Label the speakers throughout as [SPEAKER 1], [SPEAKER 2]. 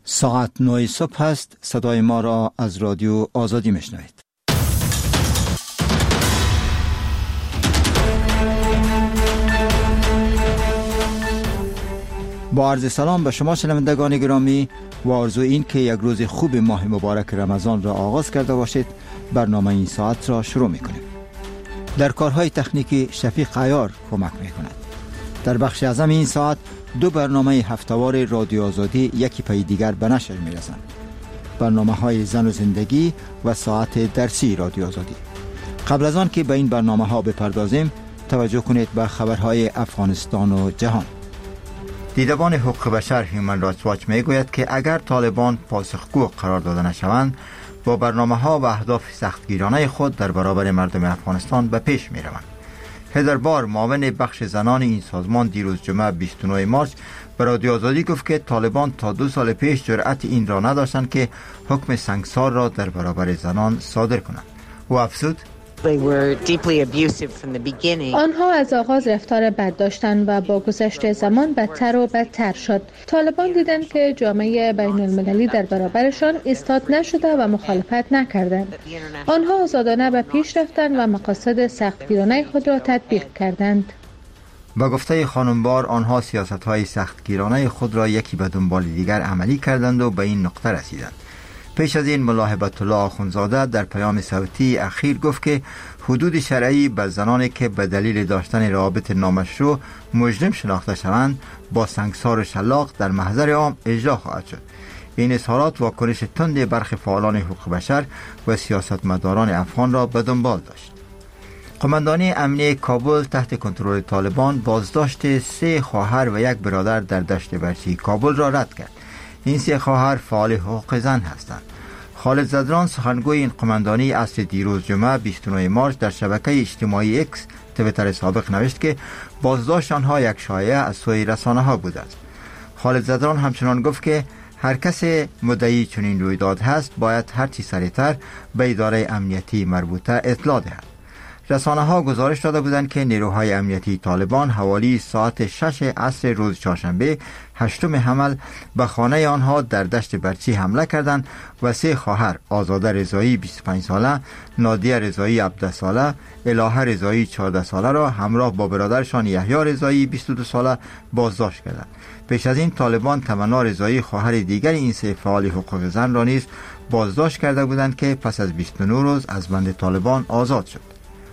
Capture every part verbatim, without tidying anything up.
[SPEAKER 1] ساعت نه صبح است. صدای ما را از رادیو آزادی میشنوید. با عرض سلام به شما شنوندگان گرامی و آرزو این که یک روز خوب ماه مبارک رمضان را آغاز کرده باشید، برنامه این ساعت را شروع میکنیم. در کارهای تکنیکی شفیق عیار کمک میکند. در بخش اعظم این ساعت دو برنامه هفته‌وار رادیو آزادی یکی پی دیگر به نشر میرسند. برنامه های زن و زندگی و ساعت درسی رادیو آزادی. قبل از آن که به این برنامه ها بپردازیم، توجه کنید به خبرهای افغانستان و جهان. دیدبان حقوق بشر هیومن رایتس واچ میگوید که اگر طالبان پاسخگو قرار داده نشوند، با برنامه ها و اهداف سختگیرانه خود در برابر مردم افغانستان به پیش می روند. هدر بار، معاون بخش زنان این سازمان، دیروز جمعه بیست و نه مارس به رادیو آزادی گفت که طالبان تا دو سال پیش جرأت این را نداشتند که حکم سنگسار را در برابر زنان صادر کنند. او افزود:
[SPEAKER 2] آنها از آغاز رفتار بد داشتند و با گذشت زمان بدتر و بدتر شد. طالبان دیدند که جامعه بین المللی در برابرشان ایستاد نشده و مخالفت نکردند. آنها آزادانه به پیش رفتند و مقاصد سختگیرانه خود را تطبیق کردند.
[SPEAKER 1] با گفته خانمبار، آنها سیاست‌های سختگیرانه خود را یکی به دنبال دیگر عملی کردند و به این نقطه رسیدند. پیش از این ملا هبت الله آخوندزاده در پیام صوتی اخیر گفت که حدود شرعی به زنانی که به دلیل داشتن روابط نامشروع مجرم شناخته شوند با سنگسار و شلاق در محضر عام اجرا خواهد شد. این اظهارات واکنش تند برخی فعالان حقوق بشر و سیاستمداران افغان را به دنبال داشت. قماندانی امنیه کابل تحت کنترل طالبان بازداشت سه خواهر و یک برادر در دشت برچی کابل را رد کرد. این سه خواهر فعال حقوق زن هستند. خالد زدران، سخنگوی این قماندانی، عصر دیروز جمعه بیست و نه مارس در شبکه اجتماعی اکس تویتر سابق نوشت که بازداشت آنها یک شایعه از سوی رسانه ها بوده است. خالد زدران همچنان گفت که هر کس مدعی چنین رویداد هست باید هرچی سریعتر به اداره امنیتی مربوطه اطلاع دهد. رسانه ها گزارش داده بودند که نیروهای امنیتی طالبان حوالی ساعت شش عصر روز چهارشنبه هشتم حمل به خانه آنها در دشت برچی حمله کردند و سه خواهر، آزاده رضایی بیست و پنج ساله، نادیه رضایی هفده ساله، الهه رضایی چهارده ساله را همراه با برادرشان یحیی رضایی بیست و دو ساله بازداشت کردند. پیش از این طالبان تمنا رضایی، خواهر دیگر این سه فعال حقوق زن را نیز بازداشت کرده بودند که پس از بیست و نه روز از بند طالبان آزاد شد.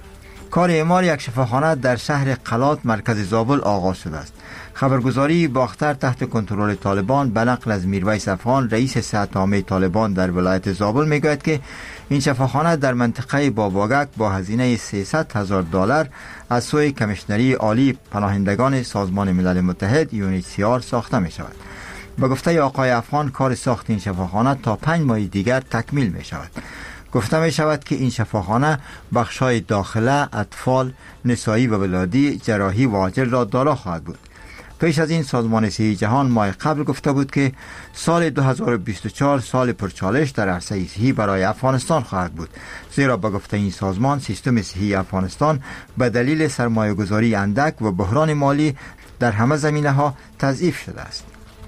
[SPEAKER 1] کار اعمار یک شفاخانه در شهر قلات مرکز زابل آغاز شده است. خبرگزاری باختر تحت کنترل طالبان به نقل از میرویس افغان، رئیس صحت عامه طالبان در ولایت زابل میگوید که این شفاخانه در منطقه باباگک با هزینه سیصد هزار دلار از سوی کمیشنری عالی پناهندگان سازمان ملل متحد یو ان اچ سی آر ساخته می شود. به گفته آقای افغان، کار ساخت این شفاخانه تا پنج ماه دیگر تکمیل می شود. گفته می شود که این شفاخانه بخش‌های داخله، اطفال، نسایی و ولادی، جراحی و عاجل را دارا خواهد بود. پیش از این سازمان صحی جهان ماه قبل گفته بود که سال دو هزار و بیست و چهار سال پرچالش در عرصه صحی برای افغانستان خواهد بود، زیرا به گفته این سازمان سیستم صحی افغانستان به دلیل سرمایه‌گذاری اندک و بحران مالی در همه زمینه‌ها تضعیف شده است.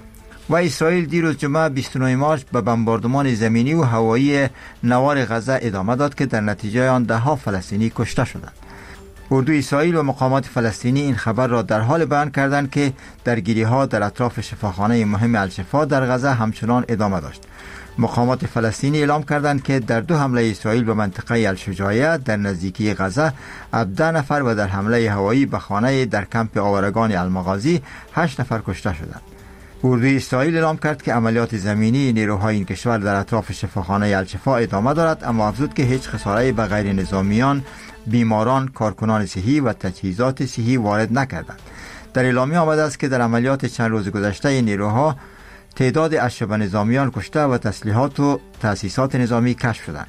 [SPEAKER 1] و اسرائیل دیروز جمعه بیست و نه مارس به بمباردمان زمینی و هوایی نوار غزه ادامه داد که در نتیجه آن ده ها فلسطینی کشته شدند. اردوی اسرائیل و مقامات فلسطینی این خبر را در حال بیان کردند که درگیری‌ها در اطراف شفاخانه مهم الشفا در غزه همچنان ادامه داشت. مقامات فلسطینی اعلام کردند که در دو حمله اسرائیل به منطقه الشجاعیه در نزدیکی غزه هفده نفر و در حمله هوایی به خانه در کمپ آوارگان المغازی هشت نفر کشته شدند. اردوی اسرائیل اعلام کرد که عملیات زمینی نیروهای این کشور در اطراف شفاخانه الشفا ادامه دارد، اما افزود که هیچ خساره‌ای به غیر نظامیان، بیماران، کارکنان صحی و تجهیزات صحی وارد نکردند. در اعلامیه آمده است که در عملیات چند روز گذشته نیروها تعداد اشرف نظامیان کشته و تسلیحات و تأسیسات نظامی کشف شدند.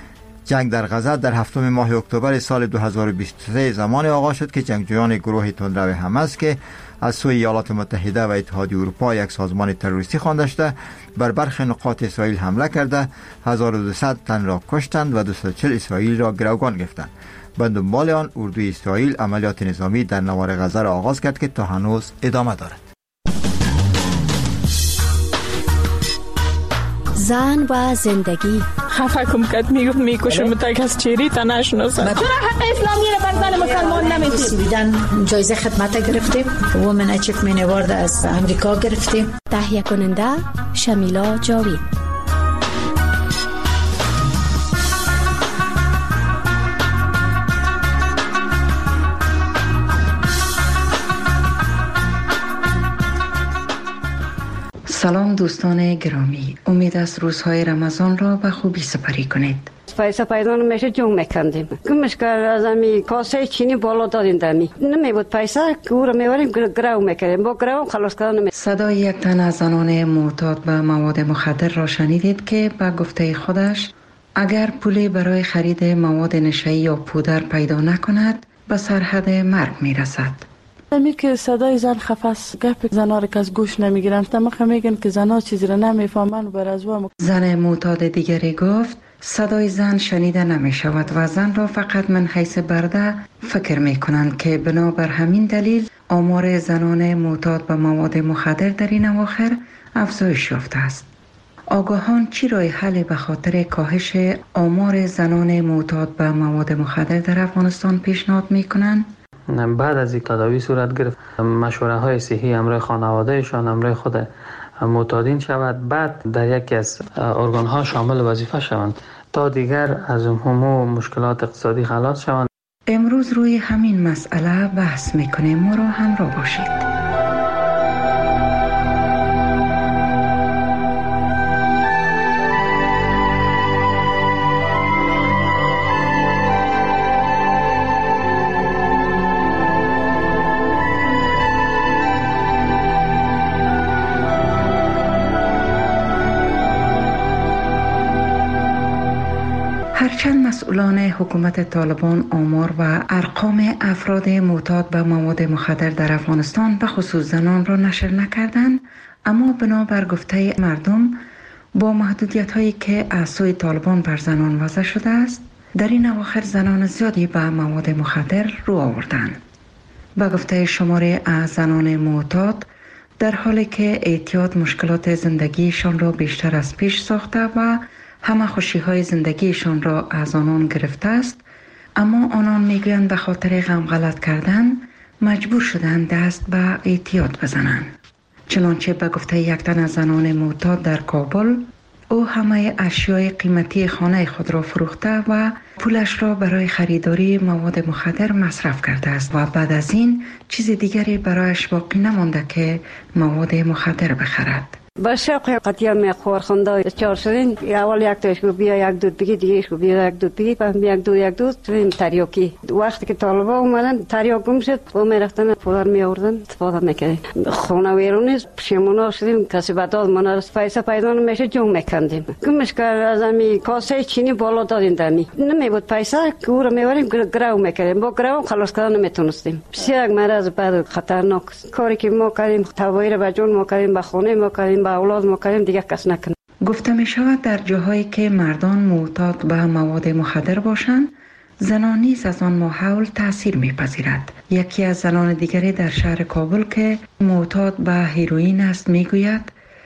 [SPEAKER 1] جنگ در غزه در هفتم ماه اکتبر سال دو هزار و بیست و سه زمان آغاز شد که جنگجویان گروه تندرو حماس که از سوی ایالات متحده و اتحادیه اروپا یک سازمان تروریستی خوانده شده بر برخی نقاط اسرائیل حمله کرده هزار و دویست تن را کشتند و دویست و چهل اسرائیلی را گروگان گرفتند. به دنبال آن اردوی اسرائیل عملیات نظامی در نوار غزه را آغاز کرد که تا هنوز ادامه دارد.
[SPEAKER 3] زن و زندگی.
[SPEAKER 4] خفه کم کد میگفت میکشم تا کس چیری تا نشناسم. چرا
[SPEAKER 5] حق اسلامی رو بر زن مسلمان نمیدید؟
[SPEAKER 6] سویدن جایزه خدمت گرفتیم، وومن اچیومنت اوارد از امریکا گرفتیم.
[SPEAKER 3] تهیه کننده شمیلا جاوید.
[SPEAKER 7] سلام دوستان گرامی، امید است روزهای رمضان را به خوبی سپری کنید.
[SPEAKER 8] پیسه پیدا نمیشه جنگ میکندیم. کمش کار از امی کاسه چینی بالا دادیم دمی. نمیبود پیسه گور میوریم گرو میکردیم. با گرو خلاص کردن نمی.
[SPEAKER 7] صدای یک تن از زنان معتاد به مواد مخدر را شنیدید که به گفته خودش اگر پولی برای خرید مواد نشئی یا پودر پیدا نکند به سرحد مرگ میرسد.
[SPEAKER 4] می که صدای زن خفاس گپ زنا را که از گوش نمیگیرن تمخ میگن که زنا چیزی را نمیفهمن بر از و
[SPEAKER 7] زن معتاد دیگری گفت صدای زن شنیده نمی شود و زن را فقط من حیث برده فکر می کنند که بنابر همین دلیل آمار زنان معتاد به مواد مخدر در این اواخر افزایش یافته است. آگاهان چی راه حل به خاطر کاهش آمار زنان معتاد به مواد مخدر در افغانستان پیشنهاد می کنند؟
[SPEAKER 9] بعد از این تداوی صورت گرفت مشوره های صحی همراه خانوادهشان همراه خود معتادین شود، بعد در یکی از ارگان ها شامل وظیفه شوند تا دیگر از همه مشکلات اقتصادی خلاص شوند.
[SPEAKER 7] امروز روی همین مسئله بحث میکنیم، ما را همراه باشید. هرچند مسئولان حکومت طالبان آمار و ارقام افراد معتاد به مواد مخدر در افغانستان به خصوص زنان را نشر نکردند، اما بنابر گفته مردم با محدودیت هایی که از سوی طالبان بر زنان وضع شده است در این اواخر زنان زیادی به مواد مخدر رو آوردند. به گفته شماره از زنان معتاد در حالی که اعتیاد مشکلات زندگیشان را بیشتر از پیش ساخته و همه خوشی های زندگیشان را از آنان گرفته است، اما آنان میگویند به خاطر غم غلط کردن مجبور شدند دست به اعتیاد بزنند. چنانچه به گفته یک تن از زنان معتاد در کابل، او همه اشیای قیمتی خانه خود را فروخته و پولش را برای خریداری مواد مخدر مصرف کرده است و بعد از این چیز دیگری برایش باقی نمانده که مواد مخدر بخرد.
[SPEAKER 8] با شوق قطعا می خور خنده چهار شدین اول یک تاش کو بیا یک دود بگی دیگه کو بیا یک دود بگی بعد یک دو یک دو ترین تریاکی وقتی که طالبا اومدن تریاکم شد و می رفتن پولار می آوردن استفاده میکردیم. خونه ویرون پشیمون شدیم کسی بعد ما را پیسه پیدا نمیشه جنگ میکندیم. کمش کار از امی کاسه چینی بالا دادیم دمی. نمیبود پیسه گور میوریم گرو میکردیم. با گرو خلاص کردن نمیتونستیم. بسیار مرض بعد خطرناک کاری که ما کردیم توایر به جون ما کردیم به خونه ما کردیم با اولاد ما کردیم دیگه کس نکنه.
[SPEAKER 7] گفته می شود در جاهایی که مردان معتاد به مواد مخدر باشند زنان نیز از آن ماحول تأثیر می پذیرد. یکی از زنان دیگری در شهر کابل که معتاد به هیروئین است می گوید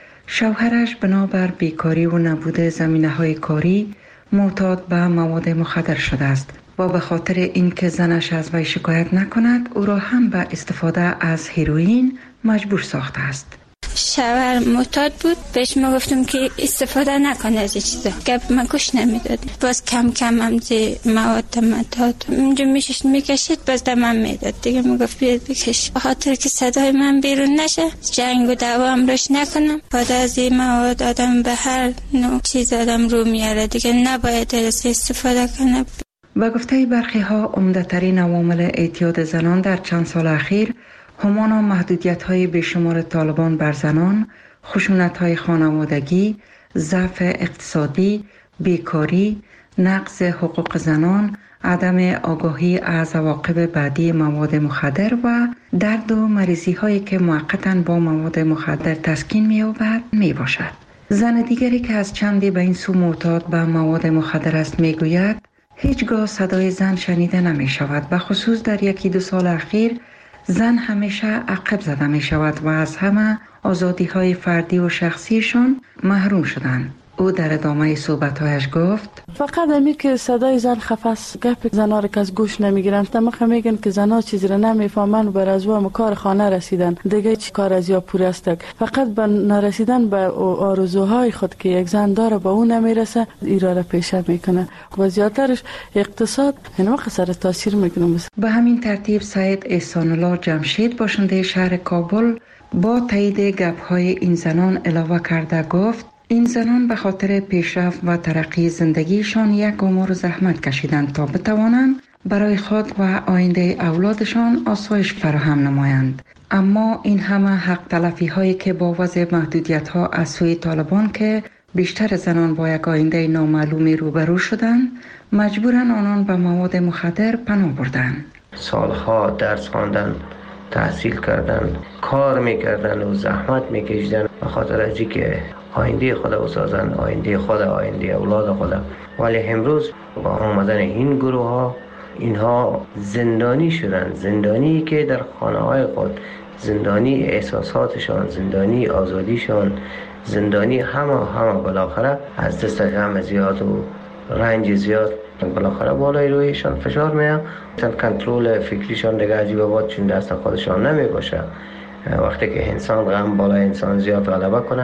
[SPEAKER 7] شوهرش بنابر بیکاری و نبود زمینه های کاری معتاد به مواد مخدر شده است و به خاطر اینکه زنش از وی شکایت نکند او را هم به استفاده از هیروئین مجبور ساخته است.
[SPEAKER 10] شوهر معتاد بود، بهش ما گفتم که استفاده نکنه از این چیزا، گپ من گوش نمیداد. باز کم کم هم دی مواد معتاد اونجا میشش میکشید باز دمم میداد دیگه. میگفت بیاد بکش به خاطر که صدای من بیرون نشه، جنگ و دعوا هم روش نکنم. بعد از این مواد آدم به هر نوع چیز آدم رو میاره دیگه، نباید از استفاده کنه.
[SPEAKER 7] با گفته برخی ها عمده‌ترین عوامل اعتیاد زنان در چند سال اخیر همانا محدودیت های بیشمار طالبان بر زنان، خشونت های خانوادگی، ضعف اقتصادی، بیکاری، نقض حقوق زنان، عدم آگاهی از عواقب بعدی مواد مخدر و درد و مریضی هایی که موقتاً با مواد مخدر تسکین می یابد می باشد. زن دیگری که از چندی به این سو معتاد به مواد مخدر است می گوید هیچگاه صدای زن شنیده نمی شود، به خصوص در یکی دو سال اخیر زن همیشه عقب زده می شود و از همه آزادی های فردی و شخصیشان محروم شدند. او در ادامه صحبت‌هایش گفت
[SPEAKER 4] فقط امی که صدای زن خفاس گپ زنا را که از گوش نمیگیرن، تمام میگن که زنا چیزی را نمیفهمن و بر از و کار خانه رسیدن دیگه چی کار از یا پور است. فقط به نرسیدن به آرزوهای خود که یک زن داره با اون نمیرسه ایرا را پیشه میکنه و زیادترش اقتصاد این وقت سر تاثیر میکنه.
[SPEAKER 7] به همین ترتیب سید احسان الله جمشید باشنده شهر کابل با تایید گپ‌های این زنان علاوه کرده گفت این زنان به خاطر پیشرفت و ترقی زندگیشان یک عمر زحمت کشیدند تا بتوانند برای خود و آینده اولادشان آسایش فراهم نمایند. اما این همه حق تلفی هایی که با وضع محدودیت ها از سوی طالبان که بیشتر زنان با یک آینده نامعلومی روبرو شدند، مجبورن آنان به مواد مخدر پناه بردند.
[SPEAKER 11] سالها درس خواندن، تحصیل کردن، کار میکردن و زحمت میکشیدن به خاطر از اینکه آینده خود بسازن، آینده خود، آینده اولاد خود. ولی امروز با آمدن این گروه ها اینها زندانی شدن، زندانی که در خانه های خود، زندانی احساساتشان، زندانی آزادیشان، زندانی همه همه بالاخره از دست غم زیاد و رنج زیاد بالاخره بالای رویشان فشار میاد. مثلا کنترل فکریشان دیگه عجیب آباد چون دست خودشان نمی باشه. وقتی که انسان غم بالای انسان زیاد غلبه کنه،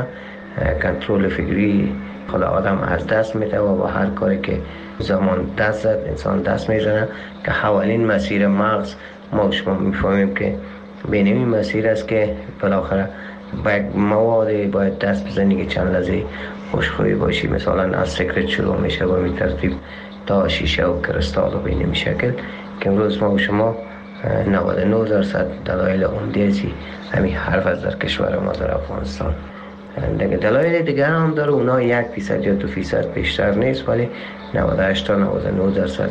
[SPEAKER 11] کنترل فکری خود آدم از دست میده و با هر کاری که زمان دست زد انسان دست میزنه که حوالین مسیر مغز ما شما میفهمیم که بین این مسیر است که بالاخره با یک مواد باید دست بزنی که چند لحظه خوشخویی باشی. مثلا از سیگرت شروع میشه و می ترتیب تا شیشه و کرستال و بین می شکل که امروز ما و شما نود و نه درصد دلایل عمده‌ای همین حرف از در کشور ما در افغانستان. دیگه دلایل دیگر هم داره، اونا یک فیصد یا دو فیصد بیشتر نیست، ولی نود و هشت تا نود و نه درصد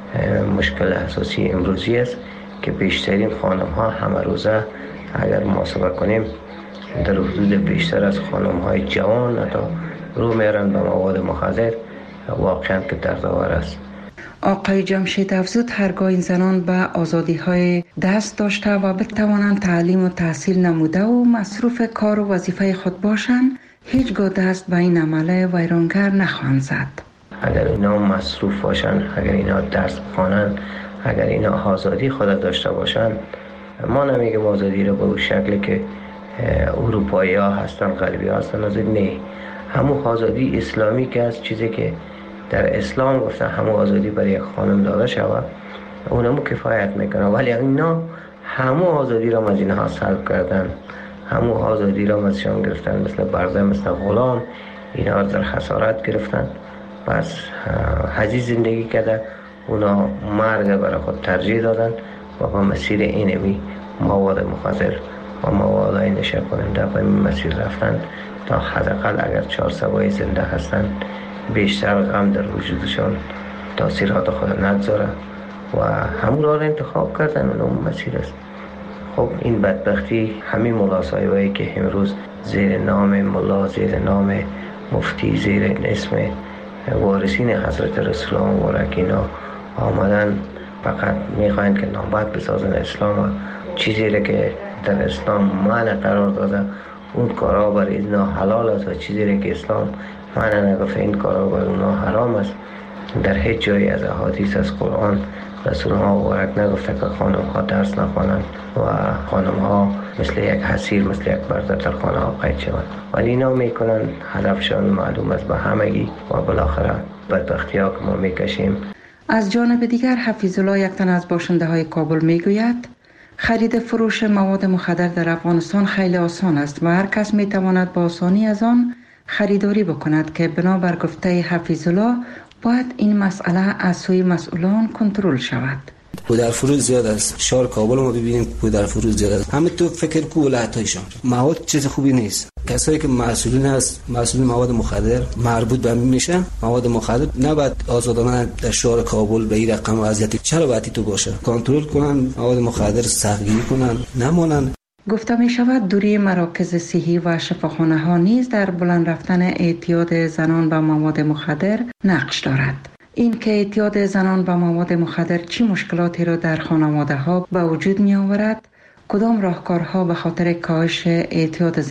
[SPEAKER 11] مشکل اساسی امروزی است که بیشترین خانم ها همه روزه اگر محاسبه کنیم در حدود بیشتر از خانم های جوان حتی رو میرن به مواد مخدر، واقعا که دردآور است.
[SPEAKER 7] آقای جمشید افزود هرگاه این زنان به آزادی های دست داشته و بتوانند تعلیم و تحصیل نموده و مصروف کار و وظیفه خود باشند، هیچگاه دست به این عمل ویرانگر نخواهند زد.
[SPEAKER 11] اگر اینا مصروف باشند، اگر اینا درس بخوانند، اگر اینا آزادی خود داشته باشند، ما نمیگیم آزادی رو به اون شکلی که اروپایی ها هستن، غربی ها هستن، از نه، همون آزادی اسلامی که از چیزی که در اسلام گفتن همون آزادی برای یک خانم داده شود اونمو کفایت میکنه. ولی اینا همون آزادی را از اینها سلب کردن، همون آزادی را ازشان گرفتن، مثل برده، مثل غلام اینا در خسارت گرفتن. پس حزی زندگی کرده، اونا مرگ برای خود ترجیح دادن و با مسیر اینمی مواد مخدر و مواد نشه کننده به این مسیر رفتن تا حداقل اگر چهار سوای زنده هستن بیشتر غم در وجودشان تاثیرات خود نگذاره و همون را انتخاب کردن و اون مسیر است. خب این بدبختی همین ملا صاحبایی که امروز زیر نام ملا، زیر نام مفتی، زیر اسم وارثین حضرت رسول الله مبارک اینا آمدن فقط میخواین که نامبد بسازن اسلام و چیزی را که در اسلام معنی قرار داده اون کارا برای اینا حلال است و چیزی را که اسلام معنی نگفته این کارا برای اونا حرام است. در هیچ جایی از احادیث از قرآن رسول الله مبارک نگفته که خانم ها درس نخوانند و خانم ها مثل یک حسیر، مثل یک برده در خانه ها قید شوند. ولی اینا میکنن هدفشان معلوم است به همگی و بالاخره بدبختی ها که ما میکشیم.
[SPEAKER 7] از جانب دیگر حفیظ الله یک تن از باشنده های کابل میگوید خرید فروش مواد مخدر در افغانستان خیلی آسان است و هر کس میتواند با آسانی از آن خریداری بکند که بنابر گفته حفیظ الله باید این مسئله از سوی مسئولان کنترل شود.
[SPEAKER 12] پودر فروش زیاد است. شهر کابل ما ببینیم پودر فروش زیاد است. همه تو فکر کو ولایت‌هایشان مواد چیز خوبی نیست. کسایی که مسئولین هست، مسئولین مواد مخدر مربوط به همین میشه، مواد مخدر نباید آزادانه در شهر کابل به این رقم وضعیتی چرا باید تو باشه؟ کنترل کنن، مواد مخدر سختگیری کنن، نمونن.
[SPEAKER 7] گفته می شود دوری مراکز صحی و شفاخانه ها نیز در بلند رفتن اعتیاد زنان به مواد مخدر نقش دارد. این که اعتیاد زنان به مواد مخدر چه مشکلاتی را در خانواده ها به وجود می آورد، کدام راهکارها به خاطر کاهش اعتیاد